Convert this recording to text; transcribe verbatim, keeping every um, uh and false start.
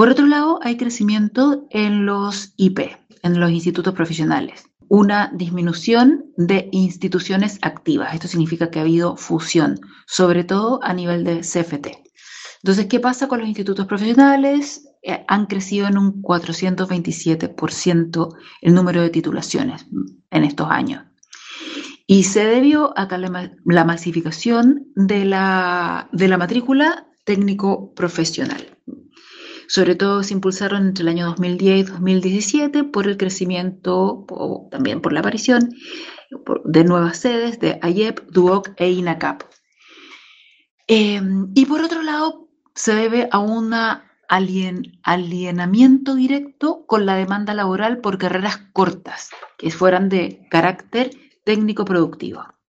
Por otro lado, hay crecimiento en los I P, en los institutos profesionales. Una disminución de instituciones activas. Esto significa que ha habido fusión, sobre todo a nivel de C F T. Entonces, ¿qué pasa con los institutos profesionales? Eh, han crecido en un cuatrocientos veintisiete por ciento el número de titulaciones en estos años. Y se debió a la, la masificación de la, de la matrícula técnico-profesional. Sobre todo se impulsaron entre el año dos mil diez y dos mil diecisiete por el crecimiento, o también por la aparición de nuevas sedes de A Y E P, Duoc e INACAP. Eh, y por otro lado, se debe a un alien, alienamiento directo con la demanda laboral por carreras cortas, que fueran de carácter técnico productivo.